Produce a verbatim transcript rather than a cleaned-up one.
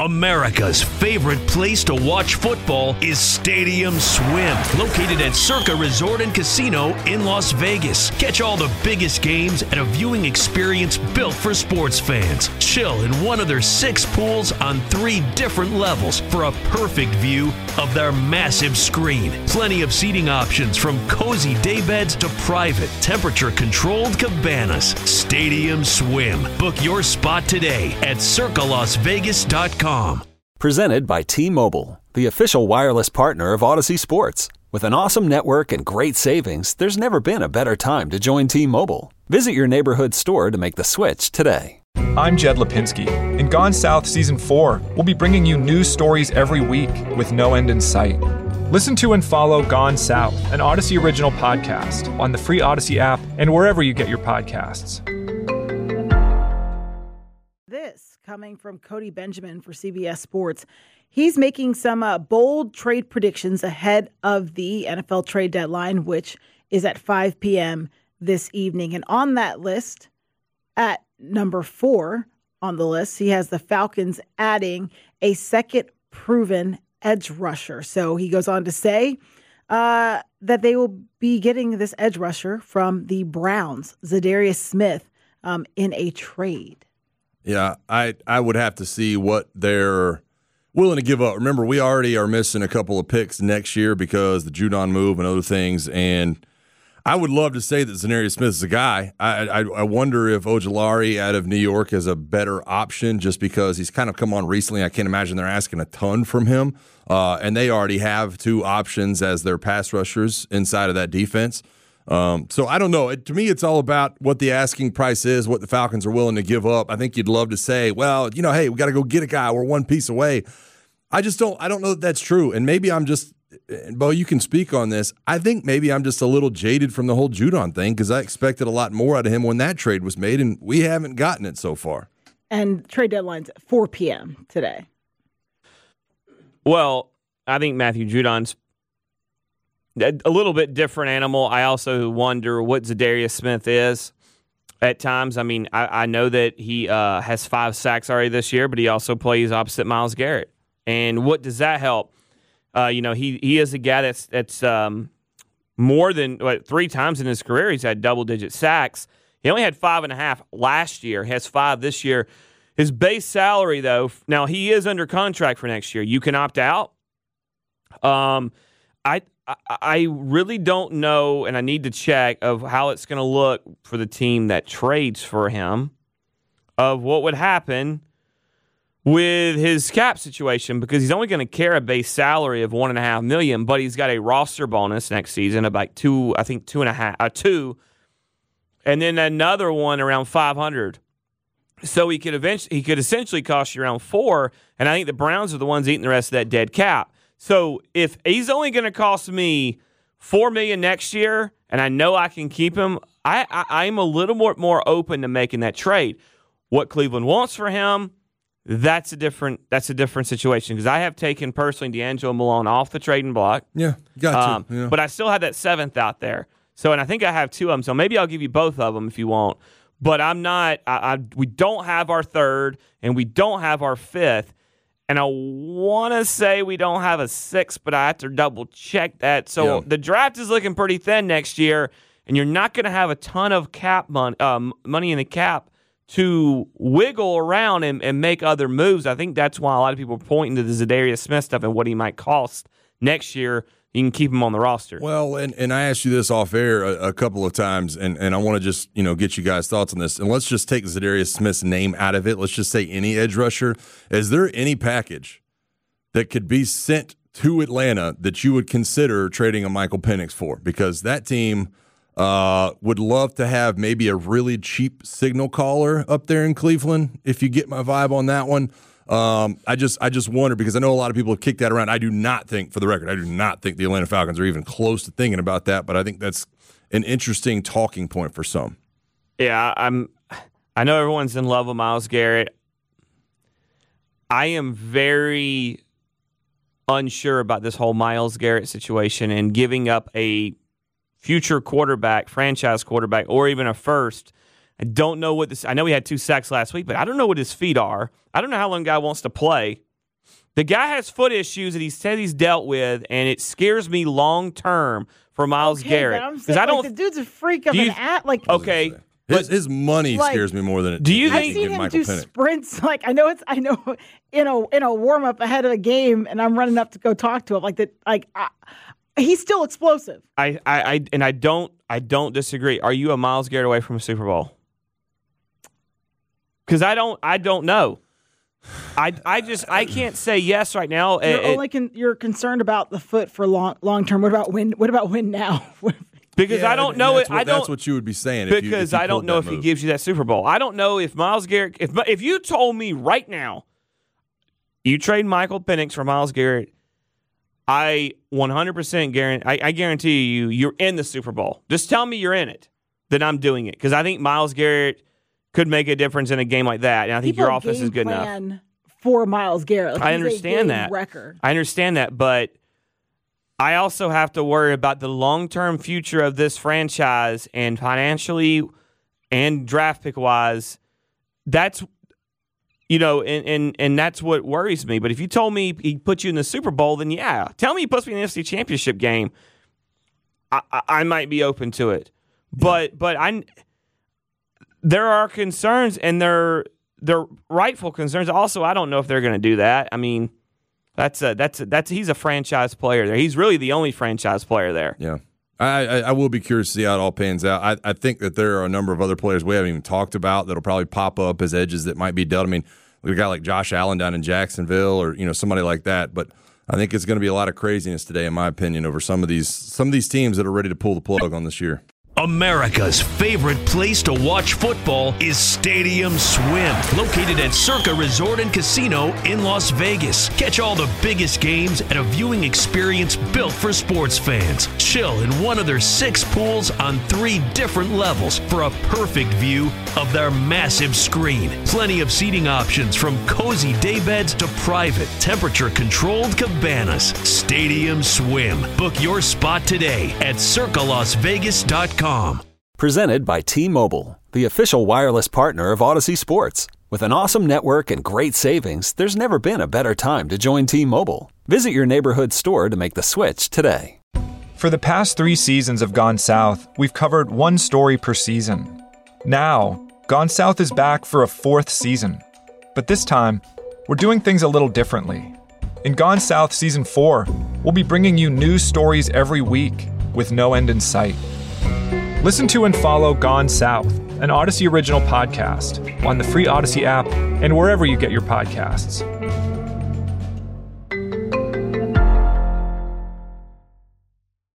America's favorite place to watch football is Stadium Swim, located at Circa Resort and Casino in Las Vegas. Catch all the biggest games at a viewing experience built for sports fans. Chill in one of their six pools on three different levels for a perfect view of their massive screen. Plenty of seating options from cozy daybeds to private, temperature-controlled cabanas. Stadium Swim. Book your spot today at circa las vegas dot com. Presented by T-Mobile, the official wireless partner of Odyssey Sports. With an awesome network and great savings, there's never been a better time to join T-Mobile. Visit your neighborhood store to make the switch today. I'm Jed Lipinski. In Gone South Season four, we'll be bringing you news stories every week with no end in sight. Listen to and follow Gone South, an Odyssey original podcast, on the free Odyssey app and wherever you get your podcasts. This coming from Cody Benjamin for C B S Sports. He's making some uh, bold trade predictions ahead of the N F L trade deadline, which is at five p.m. this evening. And on that list, at number four on the list, he has the Falcons adding a second proven edge rusher. So he goes on to say uh, that they will be getting this edge rusher from the Browns, Zadarius Smith, um, in a trade. Yeah, I, I would have to see what they're willing to give up. Remember, we already are missing a couple of picks next year because the Judon move and other things. And I would love to say that Zadarius Smith is a guy. I, I I wonder if Ojulari out of New York is a better option just because he's kind of come on recently. I can't imagine they're asking a ton from him. Uh, and they already have two options as their pass rushers inside of that defense. Um, so I don't know. It, to me, it's all about what the asking price is, what the Falcons are willing to give up. I think you'd love to say, well, you know, hey, we got to go get a guy. We're one piece away. I just don't. I don't know that that's true. And maybe I'm just. Bo, you can speak on this. I think maybe I'm just a little jaded from the whole Judon thing because I expected a lot more out of him when that trade was made, and we haven't gotten it so far. And trade deadline's at four p.m. today. Well, I think Matthew Judon's a little bit different animal. I also wonder what Zadarius Smith is at times. I mean, I, I know that he uh, has five sacks already this year, but he also plays opposite Myles Garrett. And what does that help? Uh, you know, he he is a guy that's that's um, more than what, three times in his career he's had double-digit sacks. He only had five and a half last year. He has five this year. His base salary, though, now he is under contract for next year. You can opt out. Um, I I really don't know, and I need to check of how it's going to look for the team that trades for him, of what would happen with his cap situation, because he's only going to carry a base salary of one and a half million, but he's got a roster bonus next season of like two, I think two and a half, uh, two, and then another one around five hundred. So he could eventually, he could essentially cost you around four, and I think the Browns are the ones eating the rest of that dead cap. So if he's only going to cost me four million dollars next year, and I know I can keep him, I, I, I'm a little more, more open to making that trade. What Cleveland wants for him, that's a different that's a different situation, because I have taken personally D'Angelo Malone off the trading block. Yeah, got um, to. Yeah. But I still have that seventh out there. So, and I think I have two of them. So maybe I'll give you both of them if you want. But I'm not. I, I we don't have our third, and we don't have our fifth. And I want to say we don't have a sixth, but I have to double check that. So yeah. The draft is looking pretty thin next year, and you're not going to have a ton of cap money, um, money in the cap to wiggle around and, and make other moves. I think that's why a lot of people are pointing to the Zadarius Smith stuff and what he might cost next year. You can keep him on the roster. Well, and, and I asked you this off air a, a couple of times, and, and I want to just you know get you guys' thoughts on this. And let's just take Zadarius Smith's name out of it. Let's just say any edge rusher. Is there any package that could be sent to Atlanta that you would consider trading a Michael Penix for? Because that team uh, would love to have maybe a really cheap signal caller up there in Cleveland, if you get my vibe on that one. Um, I just I just wonder, because I know a lot of people have kicked that around. I do not think, for the record, I do not think the Atlanta Falcons are even close to thinking about that, but I think that's an interesting talking point for some. Yeah, I'm I know everyone's in love with Myles Garrett. I am very unsure about this whole Myles Garrett situation and giving up a future quarterback, franchise quarterback, or even a first. I don't know what this – I know he had two sacks last week, but I don't know what his feet are. I don't know how long the guy wants to play. The guy has foot issues that he said he's dealt with, and it scares me long term for Myles okay, Garrett. Because I don't. Like, the dude's a freak of you, an at. Like okay. His, his money like, scares me more than it. Do you I've think seen him Michael do Penix. sprints? Like I know it's I know in a in a warm up ahead of a game, and I'm running up to go talk to him. Like that. Like I, he's still explosive. I, I, I and I don't I don't disagree. Are you a Myles Garrett away from a Super Bowl? Because I don't I don't know. I, I just I can't say yes right now. You're it, only con- you're concerned about the foot for long long term. What about win? What about win now? Because yeah, I don't know it. What, I don't. That's what you would be saying. Because if you, if you I don't know if move. he gives you that Super Bowl. I don't know if Myles Garrett. If if you told me right now, you trade Michael Penix for Myles Garrett, I one hundred percent guarantee. I, I guarantee you, you're in the Super Bowl. Just tell me you're in it. Then I'm doing it because I think Myles Garrett could make a difference in a game like that, and I think People your offense is good plan enough. For Myles Garrett, like I he's understand a game that. Wrecker. I understand that, but I also have to worry about the long-term future of this franchise, and financially and draft pick wise, that's you know, and, and and that's what worries me. But if you told me he put you in the Super Bowl, then yeah, tell me he puts me in the N F C Championship game. I, I, I might be open to it, but but I there are concerns, and they're they're rightful concerns. Also, I don't know if they're going to do that. I mean. That's a, that's a, that's he's a franchise player there. He's really the only franchise player there. Yeah, I, I, I will be curious to see how it all pans out. I, I think that there are a number of other players we haven't even talked about that'll probably pop up as edges that might be dealt. I mean, we got a guy like Josh Allen down in Jacksonville, or you know somebody like that. But I think it's going to be a lot of craziness today, in my opinion, over some of these some of these teams that are ready to pull the plug on this year. America's favorite place to watch football is Stadium Swim, located at Circa Resort and Casino in Las Vegas. Catch all the biggest games at a viewing experience built for sports fans. Chill in one of their six pools on three different levels for a perfect view of their massive screen. Plenty of seating options from cozy daybeds to private, temperature-controlled cabanas. Stadium Swim. Book your spot today at circa las vegas dot com. Presented by T-Mobile, the official wireless partner of Odyssey Sports. With an awesome network and great savings, there's never been a better time to join T-Mobile. Visit your neighborhood store to make the switch today. For the past three seasons of Gone South, we've covered one story per season. Now, Gone South is back for a fourth season. But this time, we're doing things a little differently. In Gone South Season four, we'll be bringing you new stories every week with no end in sight. Listen to and follow Gone South, an Odyssey original podcast, on the free Odyssey app and wherever you get your podcasts.